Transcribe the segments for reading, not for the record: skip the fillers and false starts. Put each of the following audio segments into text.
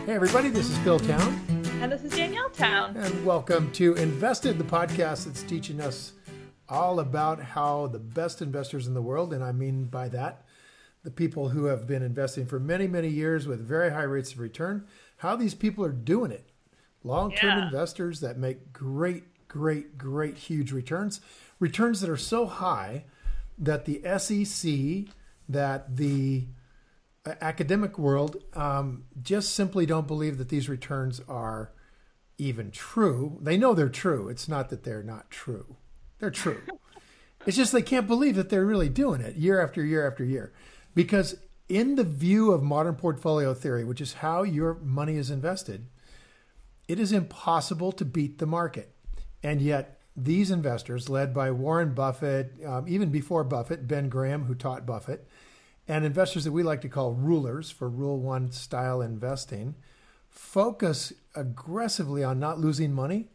Hey everybody, this is Phil Town. And this is Danielle Town. And welcome to Invested, the podcast that's teaching us all about how the best investors in the world, and I mean by that, the people who have been investing for many, many years with very high rates of return, how these people are doing it. Long-term investors that make great, huge returns. Returns that are so high that the SEC, that the academic world just simply don't believe that these returns are even true. They know they're true. It's not that they're not true. They're true. It's just they can't believe that they're really doing it year after year after year. Because in the view of modern portfolio theory, which is how your money is invested, it is impossible to beat the market. And yet these investors, led by Warren Buffett, even before Buffett, Ben Graham, who taught Buffett, and investors that we like to call rulers for Rule 1 style investing, focus aggressively on not losing money.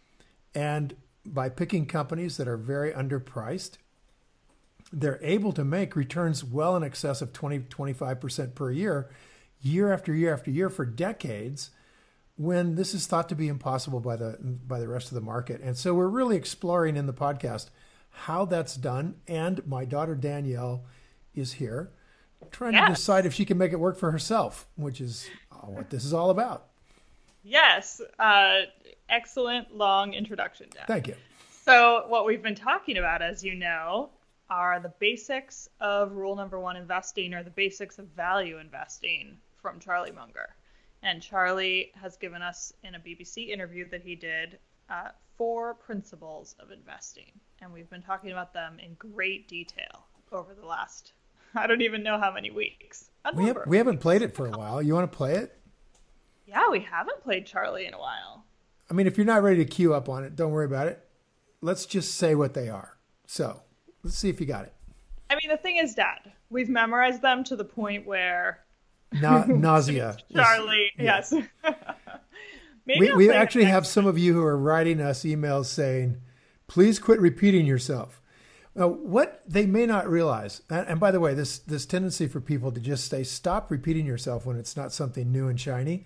And by picking companies that are very underpriced, they're able to make returns well in excess of 20-25% per year, year after year after year for decades, when this is thought to be impossible by the rest of the market. And so we're really exploring in the podcast how that's done. And my daughter Danielle is here trying to decide if she can make it work for herself, which is what this is all about. Yes. Excellent long introduction, Dan. Thank you. So what we've been talking about, as you know, are the basics of rule number 1 investing, or the basics of value investing, from Charlie Munger. And Charlie has given us, in a BBC interview that he did, 4 principles of investing. And we've been talking about them in great detail over the last, I don't even know how many weeks. We haven't played it for a while. You want to play it? Yeah, we haven't played Charlie in a while. I mean, if you're not ready to queue up on it, don't worry about it. Let's just say what they are. So let's see if you got it. I mean, the thing is, Dad, we've memorized them to the point where... nausea. Charlie, yes. We actually have some of you who are writing us emails saying, please quit repeating yourself. What they may not realize, and by the way, this tendency for people to just say, stop repeating yourself when it's not something new and shiny.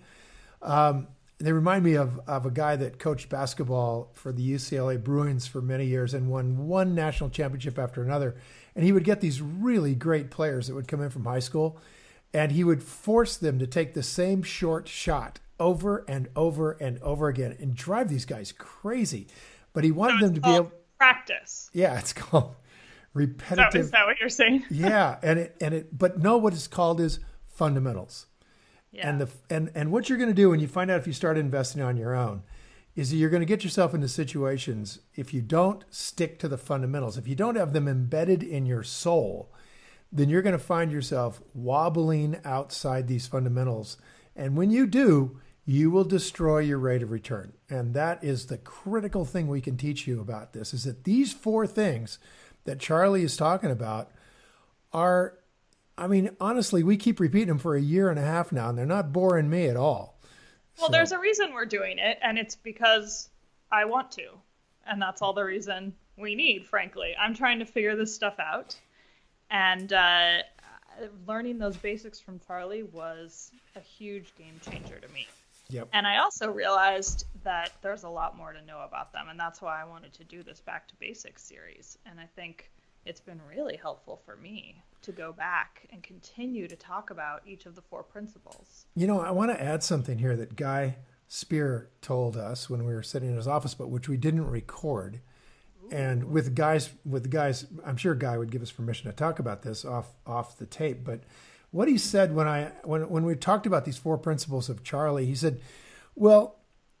They remind me of a guy that coached basketball for the UCLA Bruins for many years and won one national championship after another. And he would get these really great players that would come in from high school, and he would force them to take the same short shot over and over and over again and drive these guys crazy. But he wanted them to be able practice. Yeah, it's called repetitive. Is that what you're saying? Yeah, but no, what it's called is fundamentals. Yeah. And what you're going to do when you find out if you start investing on your own is that you're going to get yourself into situations, if you don't stick to the fundamentals, if you don't have them embedded in your soul, then you're going to find yourself wobbling outside these fundamentals. And when you do, you will destroy your rate of return. And that is the critical thing we can teach you about this, is that these 4 things that Charlie is talking about are, I mean, honestly, we keep repeating them for a year and a half now, and they're not boring me at all. Well, there's a reason we're doing it, and it's because I want to. And that's all the reason we need, frankly. I'm trying to figure this stuff out. And learning those basics from Charlie was a huge game changer to me. Yep. And I also realized that there's a lot more to know about them. And that's why I wanted to do this Back to Basics series. And I think it's been really helpful for me to go back and continue to talk about each of the 4 principles. You know, I want to add something here that Guy Spear told us when we were sitting in his office, but which we didn't record. And with guys, I'm sure Guy would give us permission to talk about this off the tape. But what he said when we talked about these 4 principles of Charlie, he said, well,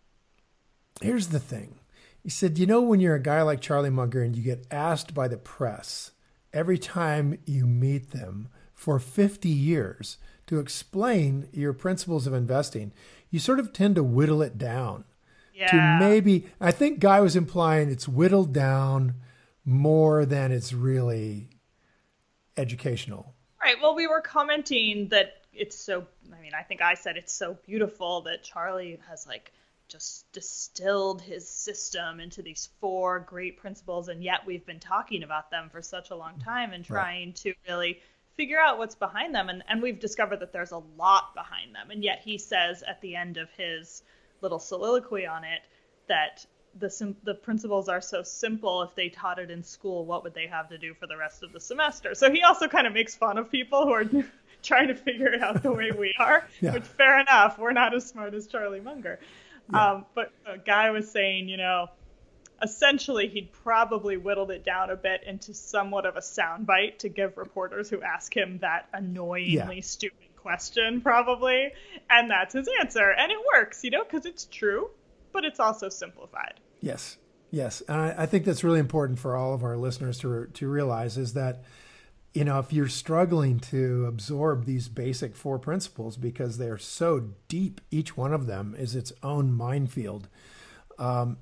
here's the thing. He said, you know, when you're a guy like Charlie Munger and you get asked by the press every time you meet them for 50 years to explain your principles of investing, you sort of tend to whittle it down. To maybe, I think Guy was implying it's whittled down more than it's really educational. Right. Well, we were commenting that it's so, I think I said it's so beautiful that Charlie has just distilled his system into these 4 great principles. And yet we've been talking about them for such a long time and trying to really figure out what's behind them. And we've discovered that there's a lot behind them. And yet he says at the end of his little soliloquy on it that the principles are so simple. If they taught it in school, what would they have to do for the rest of the semester? So he also kind of makes fun of people who are trying to figure it out the way we are, Yeah. which fair enough. We're not as smart as Charlie Munger. Yeah. But a guy was saying, essentially he'd probably whittled it down a bit into somewhat of a soundbite to give reporters who ask him that annoyingly stupid question, probably. And that's his answer. And it works, because it's true, but it's also simplified. Yes. Yes. And I think that's really important for all of our listeners to realize is that, if you're struggling to absorb these basic 4 principles because they're so deep, each one of them is its own minefield. And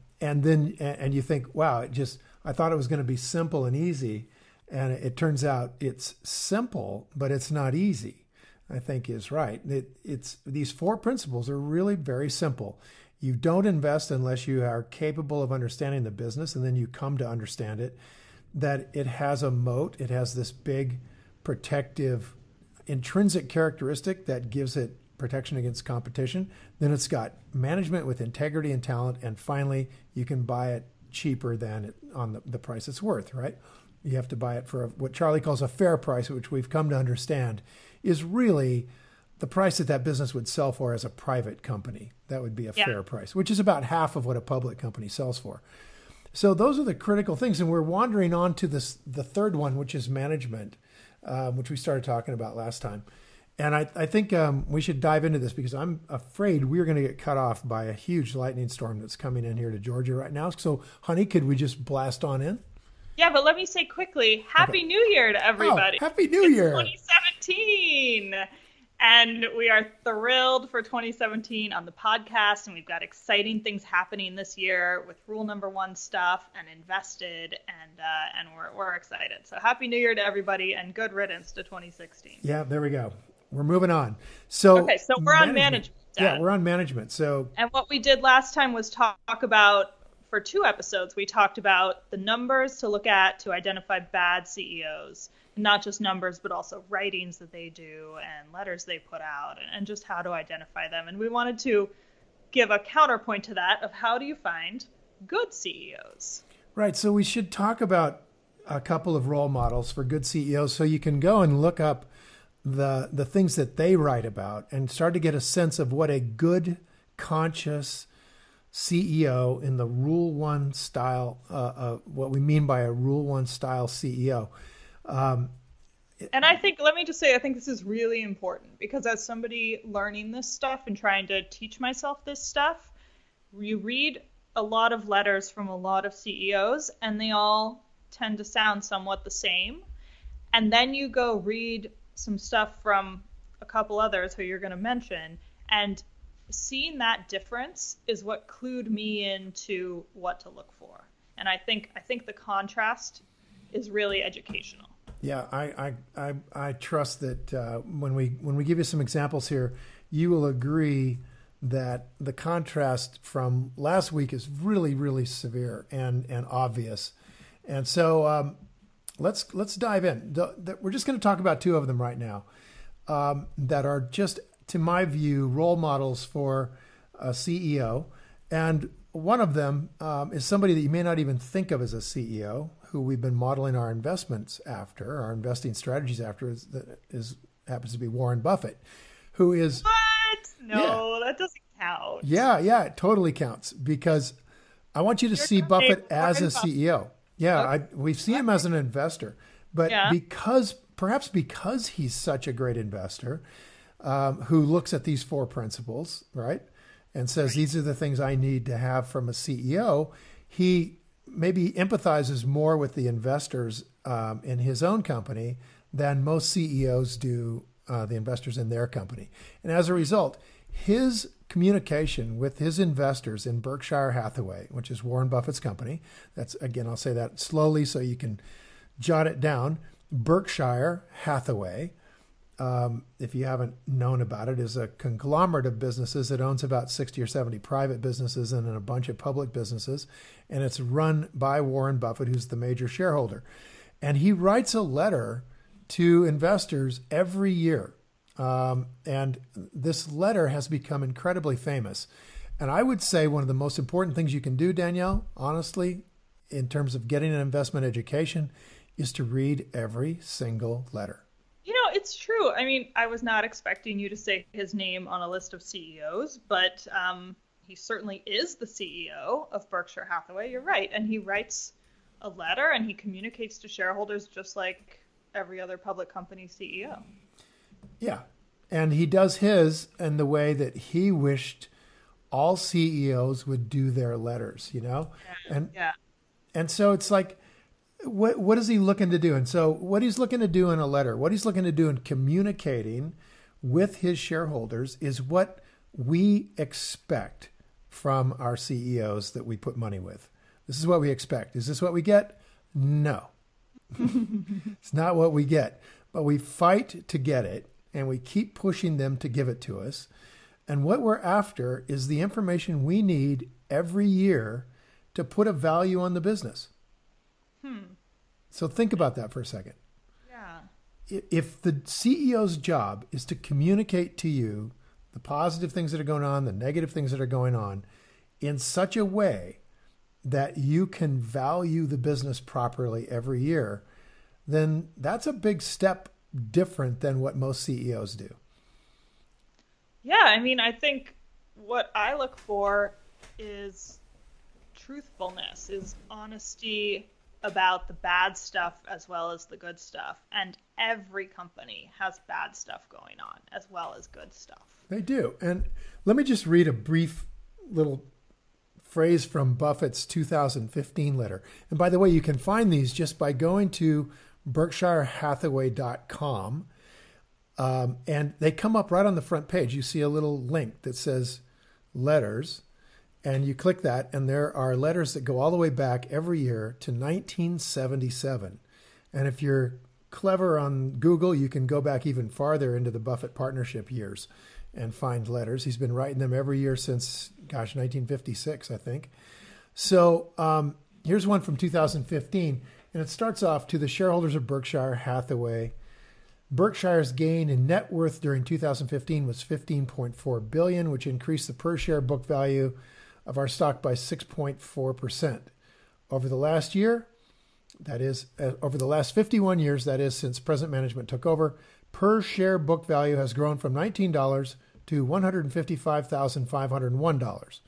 you think, wow, I thought it was going to be simple and easy. And it turns out it's simple, but it's not easy, I think is right. These 4 principles are really very simple. You don't invest unless you are capable of understanding the business, and then you come to understand it, that it has a moat. It has this big protective intrinsic characteristic that gives it protection against competition. Then it's got management with integrity and talent. And finally, you can buy it cheaper than on the price it's worth, right? You have to buy it for what Charlie calls a fair price, which we've come to understand is really the price that business would sell for as a private company. That would be a fair price, which is about half of what a public company sells for. So those are the critical things. And we're wandering on to the third one, which is management, which we started talking about last time. And I think we should dive into this because I'm afraid we're going to get cut off by a huge lightning storm that's coming in here to Georgia right now. So, honey, could we just blast on in? Yeah, but let me say quickly, Happy New Year to everybody. Oh, Happy New Year. 2017. And we are thrilled for 2017 on the podcast. And we've got exciting things happening this year with Rule Number 1 stuff and Invested. And we're excited. So Happy New Year to everybody and good riddance to 2016. Yeah, there we go. We're moving on. So we're on management. Yeah, we're on management. And what we did last time was talk about, for 2 episodes, we talked about the numbers to look at to identify bad CEOs. Not just numbers, but also writings that they do and letters they put out and just how to identify them. And we wanted to give a counterpoint to that of how do you find good CEOs? Right. So we should talk about a couple of role models for good CEOs so you can go and look up the things that they write about and start to get a sense of what a good, conscious CEO in the Rule 1 style, what we mean by a Rule 1 style CEO. And I think this is really important because as somebody learning this stuff and trying to teach myself this stuff, you read a lot of letters from a lot of CEOs and they all tend to sound somewhat the same. And then you go read some stuff from a couple others who you're going to mention, and seeing that difference is what clued me into what to look for. And I think the contrast is really educational. Yeah, I trust that when we give you some examples here, you will agree that the contrast from last week is really, really severe and obvious. And so let's dive in. We're just going to talk about 2 of them right now that are just, to my view, role models for a CEO. And one of them is somebody that you may not even think of as a CEO, who we've been modeling our investments after, our investing strategies after, happens to be Warren Buffett, who is... What? No, that doesn't count. Yeah, it totally counts because I want you to see Buffett as a CEO. Yeah, Okay. We've seen him as an investor, but perhaps because he's such a great investor who looks at these 4 principles, right, and says these are the things I need to have from a CEO, he maybe empathizes more with the investors in his own company than most CEOs do the investors in their company. And as a result, his communication with his investors in Berkshire Hathaway, which is Warren Buffett's company, that's, again, I'll say that slowly so you can jot it down. Berkshire Hathaway, if you haven't known about it, is a conglomerate of businesses. It owns about 60 or 70 private businesses and then a bunch of public businesses. And it's run by Warren Buffett, who's the major shareholder. And he writes a letter to investors every year. And this letter has become incredibly famous. And I would say one of the most important things you can do, Danielle, honestly, in terms of getting an investment education, is to read every single letter. It's true. I mean, I was not expecting you to say his name on a list of CEOs, but he certainly is the CEO of Berkshire Hathaway. You're right. And he writes a letter and he communicates to shareholders just like every other public company CEO. Yeah. And he does his in the way that he wished all CEOs would do their letters, And so it's like, what is he looking to do? And so what he's looking to do in a letter, what he's looking to do in communicating with his shareholders is what we expect from our CEOs that we put money with. This is what we expect. Is this what we get? No. It's not what we get. But we fight to get it, and we keep pushing them to give it to us. And what we're after is the information we need every year to put a value on the business. So think about that for a second. Yeah. If the CEO's job is to communicate to you the positive things that are going on, the negative things that are going on, in such a way that you can value the business properly every year, then that's a big step different than what most CEOs do. Yeah, I mean, I think what I look for is truthfulness, is honesty about the bad stuff as well as the good stuff. And every company has bad stuff going on as well as good stuff. They do. And let me just read a brief little phrase from Buffett's 2015 letter. And by the way, you can find these just by going to berkshirehathaway.com. And they come up right on the front page. You see a little link that says letters. And you click that, and there are letters that go all the way back every year to 1977. And if you're clever on Google, you can go back even farther into the Buffett partnership years and find letters. He's been writing them every year since, 1956, I think. So here's one from 2015, and it starts off, to the shareholders of Berkshire Hathaway. Berkshire's gain in net worth during 2015 was $15.4 billion, which increased the per share book value of our stock by 6.4%. Over the last year, that is, over the last 51 years, that is, since present management took over, per share book value has grown from $19 to $155,501.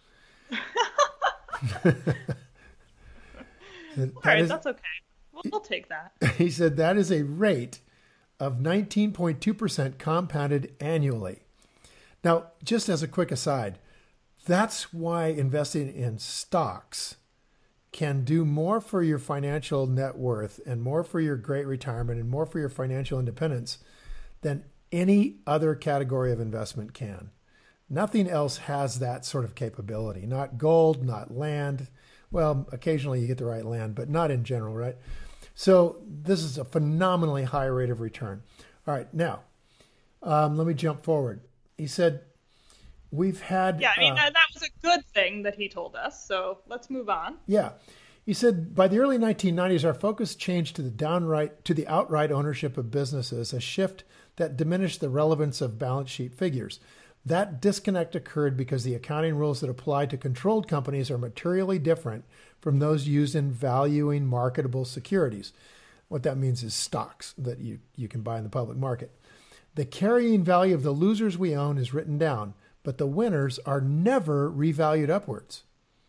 All right, that's okay. We'll take that. He said that is a rate of 19.2% compounded annually. Now, just as a quick aside, that's why investing in stocks can do more for your financial net worth and more for your great retirement and more for your financial independence than any other category of investment can. Nothing else has that sort of capability. Not gold, not land. Well, occasionally you get the right land, but not in general, right? So this is a phenomenally high rate of return. All right, now, let me jump forward. He said, we've had... Yeah, I mean, that was a good thing that he told us, so let's move on. Yeah. He said, by the early 1990s, our focus changed to the outright ownership of businesses, a shift that diminished the relevance of balance sheet figures. That disconnect occurred because the accounting rules that apply to controlled companies are materially different from those used in valuing marketable securities. What that means is stocks that you can buy in the public market. The carrying value of the losers we own is written down, but the winners are never revalued upwards.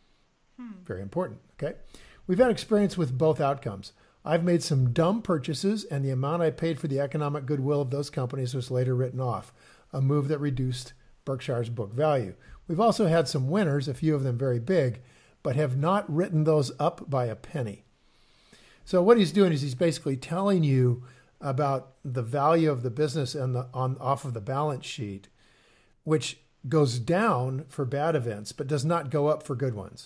Very important, okay? We've had experience with both outcomes. I've made some dumb purchases, and the amount I paid for the economic goodwill of those companies was later written off, a move that reduced Berkshire's book value. We've also had some winners, a few of them very big, but have not written those up by a penny. So what he's doing is he's basically telling you about the value of the business off of the balance sheet, which goes down for bad events, but does not go up for good ones.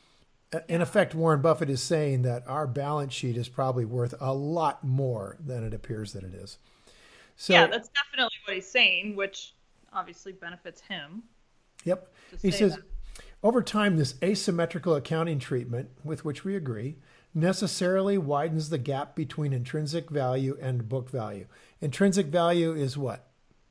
In effect, Warren Buffett is saying that our balance sheet is probably worth a lot more than it appears that it is. So, yeah, that's definitely what he's saying, which obviously benefits him. Yep. He says, over time, this asymmetrical accounting treatment, with which we agree, necessarily widens the gap between intrinsic value and book value. Intrinsic value is what?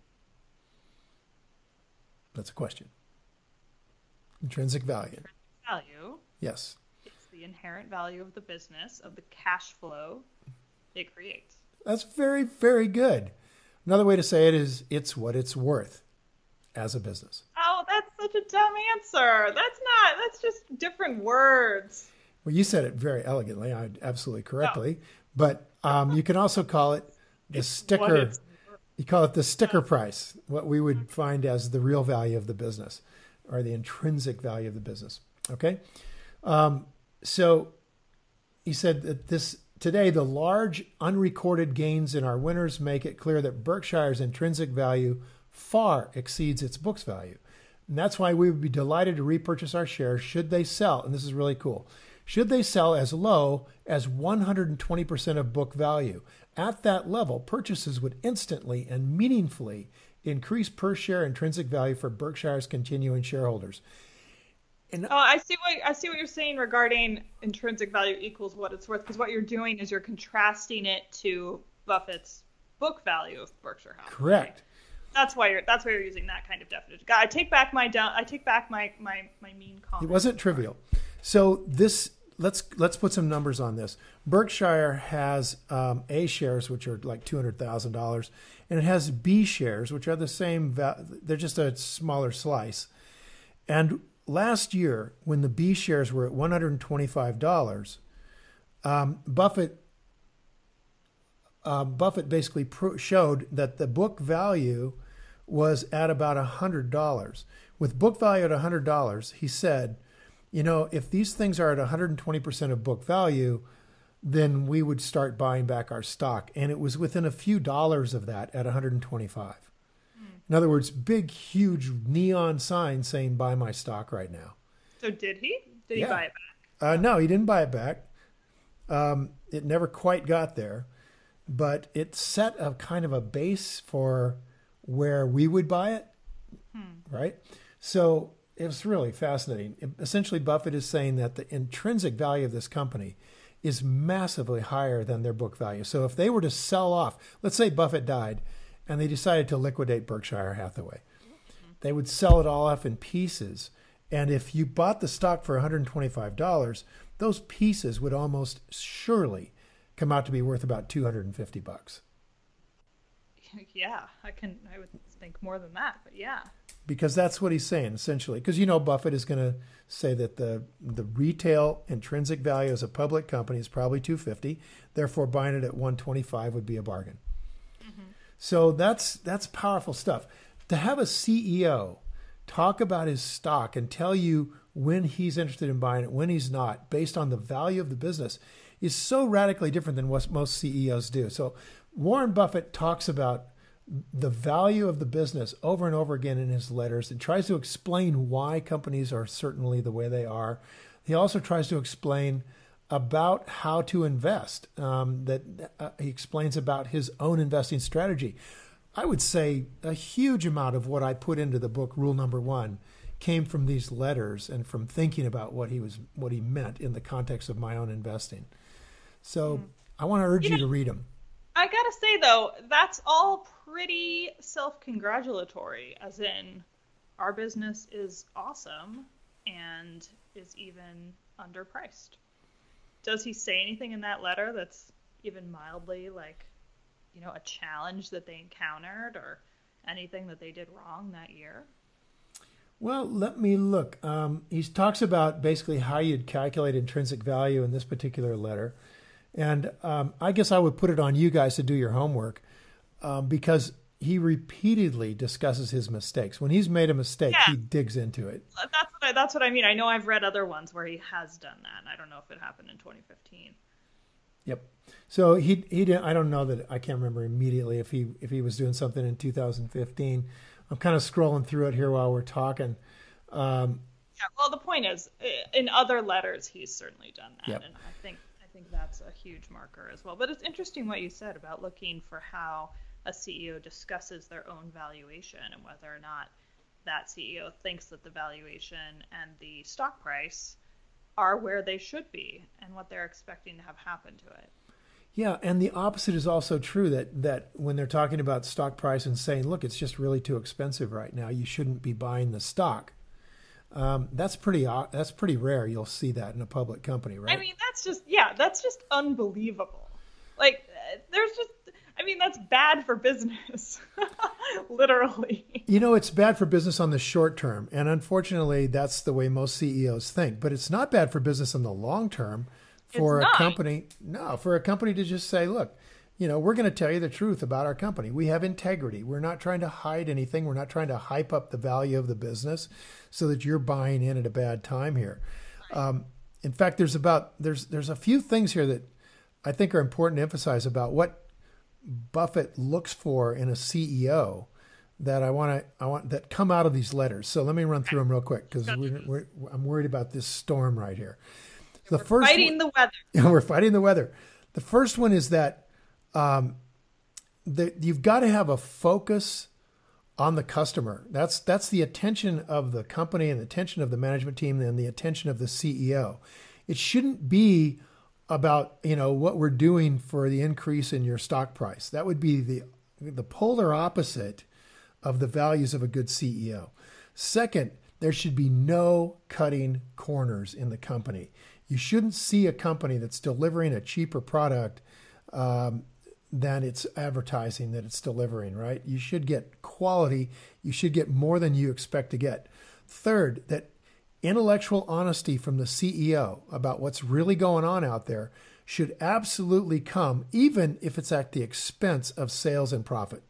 That's a question. Intrinsic value. Value. Yes. It's the inherent value of the business, of the cash flow it creates. That's very, very good. Another way to say it is it's what it's worth as a business. Oh, that's such a dumb answer. That's just different words. Well, you said it very elegantly, absolutely correctly. But you can also call it the sticker. You call it the sticker price, what we would find as the real value of the business or the intrinsic value of the business. Okay. So he said that today, the large unrecorded gains in our winners make it clear that Berkshire's intrinsic value far exceeds its book's value. And that's why we would be delighted to repurchase our shares should they sell. And this is really cool. Should they sell as low as 120% of book value? At that level, purchases would instantly and meaningfully increase per share intrinsic value for Berkshire's continuing shareholders. And I see what you're saying regarding intrinsic value equals what it's worth, because what you're doing is you're contrasting it to Buffett's book value of Berkshire Hathaway. Correct. Right? That's why you're using that kind of definition. I take back my mean comment. It wasn't trivial. So let's put some numbers on this. Berkshire has A shares, which are like $200,000, and it has B shares, which are the same. They're just a smaller slice. And last year, when the B shares were at $125, Buffett basically showed that the book value was at about $100. With book value at $100, he said, if these things are at 120% of book value, then we would start buying back our stock. And it was within a few dollars of that at 125. In other words, big, huge neon sign saying buy my stock right now. So did he? Did he buy it back? No, he didn't buy it back. It never quite got there. But it set a kind of a base for where we would buy it, right? So it was really fascinating. Essentially, Buffett is saying that the intrinsic value of this company is massively higher than their book value. So if they were to sell off, let's say Buffett died and they decided to liquidate Berkshire Hathaway, they would sell it all off in pieces. And if you bought the stock for $125, those pieces would almost surely come out to be worth about $250. Yeah, I would think more than that, but yeah. Because that's what he's saying, essentially. Because, Buffett is going to say that the retail intrinsic value as a public company is probably $250. Therefore, buying it at $125 would be a bargain. Mm-hmm. So that's powerful stuff. To have a CEO talk about his stock and tell you when he's interested in buying it, when he's not, based on the value of the business, is so radically different than what most CEOs do. So Warren Buffett talks about the value of the business over and over again in his letters and tries to explain why companies are certainly the way they are. He also tries to explain about how to invest. He explains about his own investing strategy. I would say a huge amount of what I put into the book, Rule Number One, came from these letters and from thinking about what he meant in the context of my own investing. So I want to urge you to read them. I gotta say, though, that's all pretty self-congratulatory, as in our business is awesome and is even underpriced. Does he say anything in that letter that's even mildly like, a challenge that they encountered or anything that they did wrong that year? Well, let me look. He talks about basically how you'd calculate intrinsic value in this particular letter. And I guess I would put it on you guys to do your homework because he repeatedly discusses his mistakes. When he's made a mistake, he digs into it. That's what I mean. I know I've read other ones where he has done that. And I don't know if it happened in 2015. Yep. So he didn't. I don't know that. I can't remember immediately if he was doing something in 2015. I'm kind of scrolling through it here while we're talking. Well, the point is, in other letters, he's certainly done that, and I think that's a huge marker as well. But it's interesting what you said about looking for how a CEO discusses their own valuation and whether or not that CEO thinks that the valuation and the stock price are where they should be and what they're expecting to have happen to it. Yeah, and the opposite is also true, that when they're talking about stock price and saying, look, it's just really too expensive right now, you shouldn't be buying the stock. That's pretty rare. You'll see that in a public company, right? I mean, that's just unbelievable. Like, that's bad for business, literally. It's bad for business on the short term. And unfortunately, that's the way most CEOs think. But it's not bad for business in the long term for a company. No, for a company to just say, look, we're going to tell you the truth about our company. We have integrity. We're not trying to hide anything. We're not trying to hype up the value of the business so that you're buying in at a bad time here. In fact, there's a few things here that I think are important to emphasize about what Buffett looks for in a CEO that I want that come out of these letters. So let me run through them real quick because I'm worried about this storm right here. We're fighting the weather. We're fighting the weather. The first one is that you've got to have a focus on the customer. That's the attention of the company and the attention of the management team and the attention of the CEO. It shouldn't be about what we're doing for the increase in your stock price. That would be the polar opposite of the values of a good CEO. Second, there should be no cutting corners in the company. You shouldn't see a company that's delivering a cheaper product than it's advertising that it's delivering, right? You should get quality. You should get more than you expect to get. Third, that intellectual honesty from the CEO about what's really going on out there should absolutely come, even if it's at the expense of sales and profit.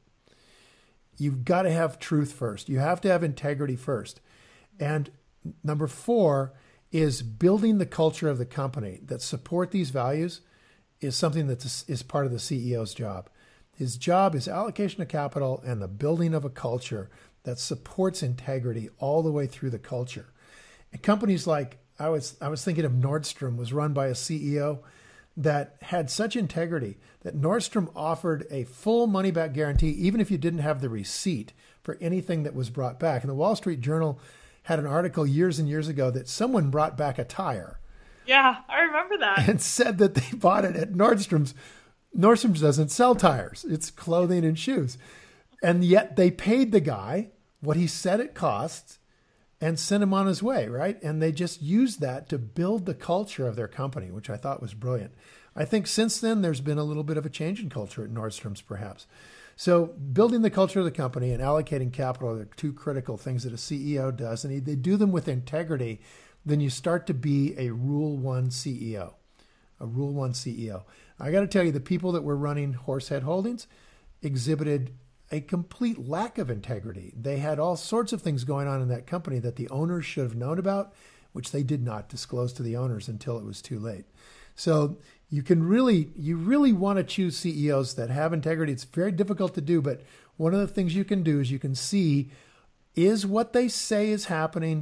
You've got to have truth first. You have to have integrity first. And number 4 is building the culture of the company that support these values is something that is part of the CEO's job. His job is allocation of capital and the building of a culture that supports integrity all the way through the culture. And companies like, I was thinking of Nordstrom was run by a CEO that had such integrity that Nordstrom offered a full money back guarantee, even if you didn't have the receipt for anything that was brought back. And the Wall Street Journal had an article years and years ago that someone brought back a tire. Yeah, I remember that. And said that they bought it at Nordstrom's. Nordstrom's doesn't sell tires. It's clothing and shoes. And yet they paid the guy what he said it costs and sent him on his way, right? And they just used that to build the culture of their company, which I thought was brilliant. I think since then, there's been a little bit of a change in culture at Nordstrom's, perhaps. So building the culture of the company and allocating capital are the two critical things that a CEO does. And they do them with integrity. Then you start to be a Rule 1 CEO, a Rule 1 CEO. I got to tell you, the people that were running Horsehead Holdings exhibited a complete lack of integrity. They had all sorts of things going on in that company that the owners should have known about, which they did not disclose to the owners until it was too late. So you really want to choose CEOs that have integrity. It's very difficult to do, but one of the things you can do is you can see, is what they say is happening?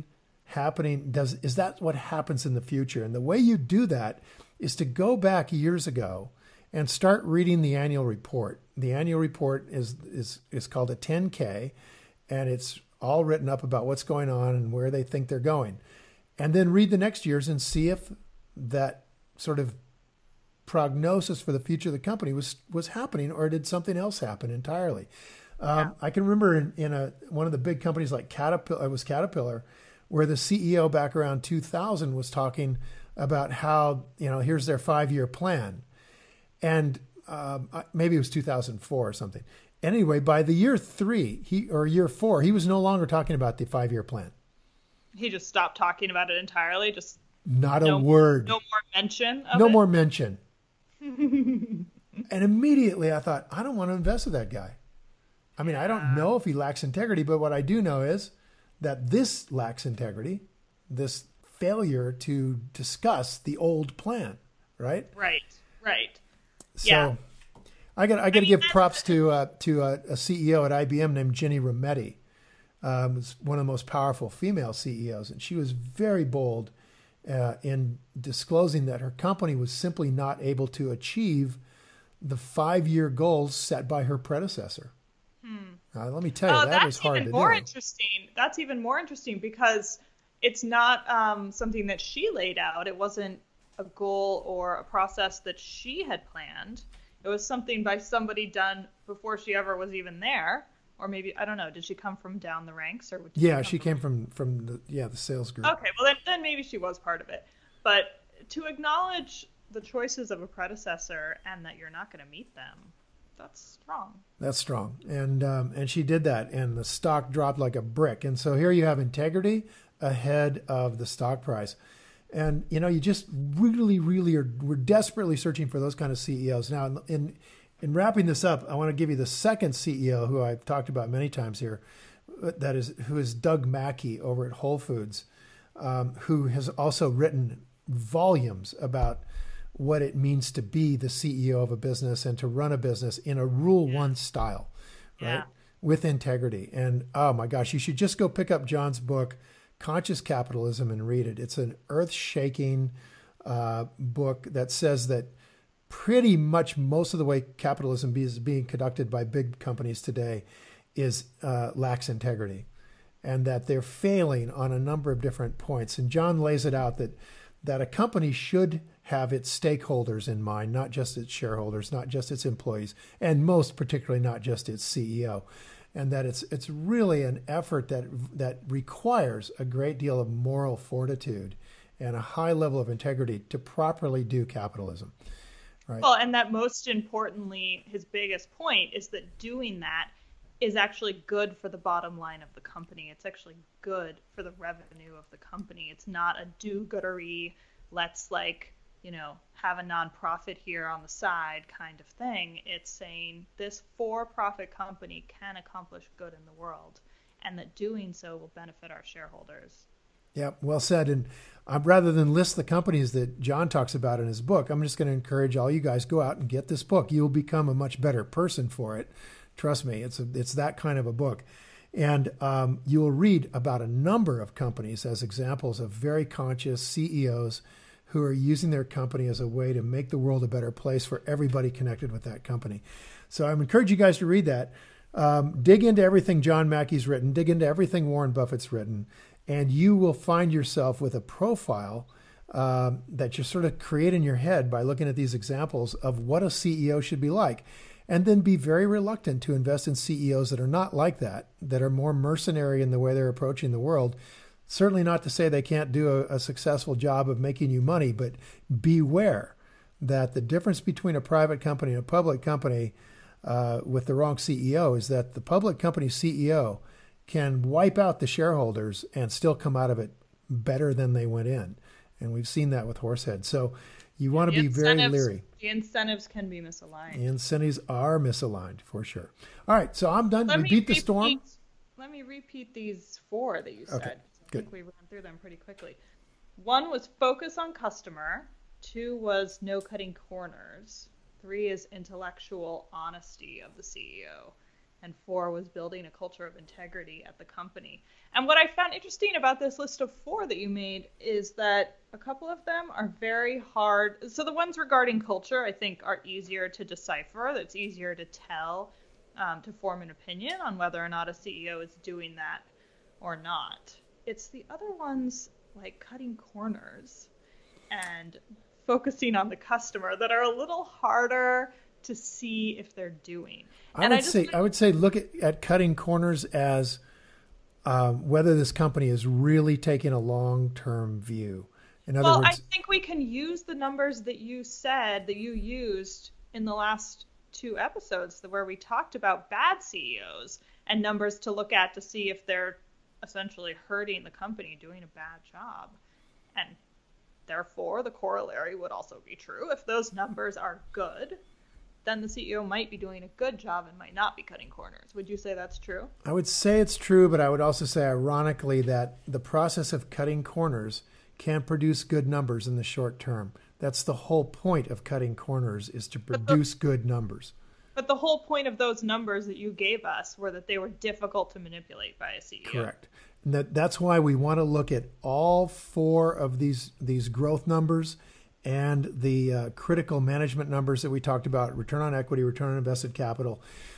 Is that what happens in the future? And the way you do that is to go back years ago and start reading the annual report. The annual report is called a 10K, and it's all written up about what's going on and where they think they're going. And then read the next year's and see if that sort of prognosis for the future of the company was happening, or did something else happen entirely. I can remember in one of the big companies like Caterpillar, where the CEO back around 2000 was talking about how, here's their 5-year plan. And maybe it was 2004 or something. Anyway, by the year 3 year 4, he was no longer talking about the 5-year plan. He just stopped talking about it entirely. Just not a word. No more mention of No it? more mention. And immediately I thought, I don't want to invest with that guy. I mean, I don't know if he lacks integrity, but what I do know is that this lacks integrity, this failure to discuss the old plan, right? Right. So Yeah. I got to give props to a CEO at IBM named Ginny Rometty. Was one of the most powerful female CEOs, and she was very bold in disclosing that her company was simply not able to achieve the 5-year goals set by her predecessor. Let me tell you, that was hard to do. That's even more interesting because it's not something that she laid out. It wasn't a goal or a process that she had planned. It was something by somebody done before she ever was even there. Or maybe, I don't know, did she come from down the ranks? Or she came from the sales group. Okay, well then maybe she was part of it. But to acknowledge the choices of a predecessor and that you're not going to meet them, that's strong. That's strong. And she did that, and the stock dropped like a brick. And so here you have integrity ahead of the stock price. And, you just really, really we're desperately searching for those kind of CEOs. Now, in wrapping this up, I want to give you the second CEO who I've talked about many times here, who is Doug Mackey over at Whole Foods, who has also written volumes about what it means to be the CEO of a business and to run a business in a Rule 1 style, right? With integrity. And oh my gosh, you should just go pick up John's book, Conscious Capitalism, and read it. It's an earth-shaking book that says that pretty much most of the way capitalism is being conducted by big companies today lacks integrity, and that they're failing on a number of different points. And John lays it out that a company should have its stakeholders in mind, not just its shareholders, not just its employees, and most particularly not just its CEO. And that it's really an effort that requires a great deal of moral fortitude and a high level of integrity to properly do capitalism. Right. Well, and that most importantly, his biggest point is that doing that is actually good for the bottom line of the company. It's actually good for the revenue of the company. It's not a do-goodery, let's have a nonprofit here on the side kind of thing. It's saying this for-profit company can accomplish good in the world, and that doing so will benefit our shareholders. Yeah, well said. And rather than list the companies that John talks about in his book, I'm just going to encourage all you guys, go out and get this book. You will become a much better person for it. Trust me, it's that kind of a book. And you will read about a number of companies as examples of very conscious CEOs who are using their company as a way to make the world a better place for everybody connected with that company. So I encourage you guys to read that. Dig into everything John Mackey's written, dig into everything Warren Buffett's written, and you will find yourself with a profile that you sort of create in your head by looking at these examples of what a CEO should be like. And then be very reluctant to invest in CEOs that are not like that are more mercenary in the way they're approaching the world. Certainly not to say they can't do a successful job of making you money, but beware that the difference between a private company and a public company with the wrong CEO is that the public company CEO can wipe out the shareholders and still come out of it better than they went in. And we've seen that with Horsehead. So you want to be very leery. The incentives can be misaligned. The incentives are misaligned for sure. All right, so I'm done. We beat the storm. Let me repeat these 4 that you said. Okay, I think we ran through them pretty quickly. 1 was focus on customer. 2 was no cutting corners. 3 is intellectual honesty of the CEO. And 4 was building a culture of integrity at the company. And what I found interesting about this list of 4 that you made is that a couple of them are very hard. So the ones regarding culture, I think, are easier to decipher. That's easier to tell, to form an opinion on whether or not a CEO is doing that or not. It's the other ones, like cutting corners and focusing on the customer, that are a little harder to see if they're doing. I would say look at cutting corners as whether this company is really taking a long-term view. In other words, I think we can use the numbers that you said that you used in the last 2 episodes where we talked about bad CEOs and numbers to look at to see if they're essentially hurting the company, doing a bad job. And therefore, the corollary would also be true. If those numbers are good, then the CEO might be doing a good job and might not be cutting corners. Would you say that's true? I would say it's true, but I would also say, ironically, that the process of cutting corners can produce good numbers in the short term. That's the whole point of cutting corners, is to produce good numbers. But the whole point of those numbers that you gave us were that they were difficult to manipulate by a CEO. Correct. And that's why we want to look at all 4 of these growth numbers and the critical management numbers that we talked about, return on equity, return on invested capital,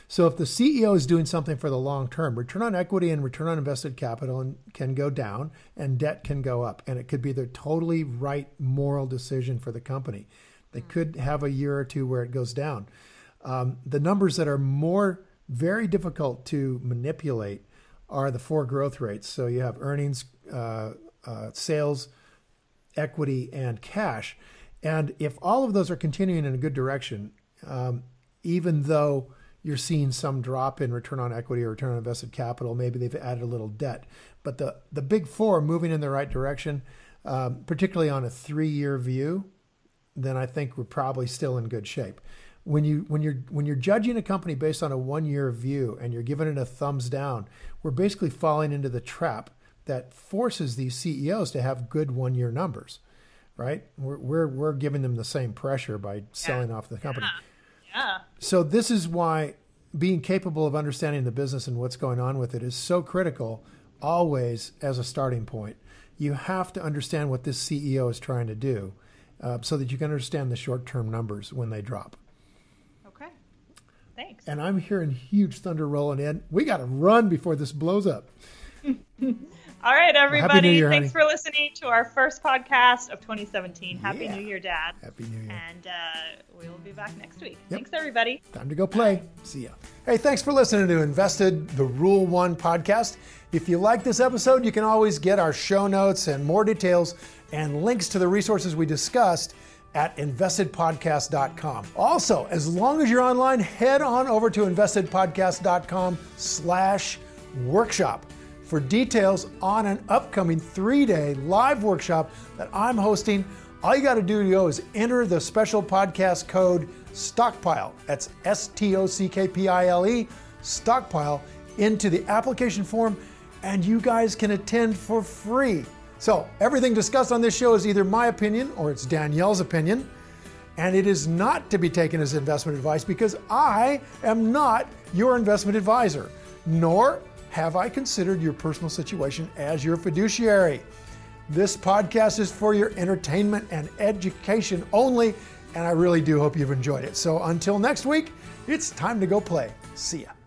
So if the CEO is doing something for the long term, return on equity and return on invested capital can go down and debt can go up. And it could be the totally right moral decision for the company. They could have a year or two where it goes down. The numbers that are very difficult to manipulate are the 4 growth rates. So you have earnings, sales, equity, and cash. And if all of those are continuing in a good direction, even though you're seeing some drop in return on equity or return on invested capital, maybe they've added a little debt, but the big 4 are moving in the right direction, particularly on a 3-year view, then I think we're probably still in good shape. When you're judging a company based on a 1-year view and you're giving it a thumbs down, we're basically falling into the trap that forces these CEOs to have good 1-year numbers, right? We're giving them the same pressure by selling off the company. Yeah. So this is why being capable of understanding the business and what's going on with it is so critical always as a starting point. You have to understand what this CEO is trying to do so that you can understand the short-term numbers when they drop. Okay. Thanks. And I'm hearing huge thunder rolling in. We got to run before this blows up. All right, everybody. Happy New Year, Thanks honey. for listening to our first podcast of 2017. Happy New Year, Dad. Happy New Year. And we will be back next week. Yep. Thanks, everybody. Time to go play. See ya. Hey, thanks for listening to Invested, the Rule 1 podcast. If you like this episode, you can always get our show notes and more details and links to the resources we discussed at investedpodcast.com. Also, as long as you're online, head on over to investedpodcast.com/workshop for details on an upcoming 3-day live workshop that I'm hosting. All you got to do is enter the special podcast code STOCKPILE, that's STOCKPILE, STOCKPILE, into the application form, and you guys can attend for free. So everything discussed on this show is either my opinion or it's Danielle's opinion, and it is not to be taken as investment advice because I am not your investment advisor, nor have I considered your personal situation as your fiduciary. This podcast is for your entertainment and education only, and I really do hope you've enjoyed it. So until next week, it's time to go play. See ya.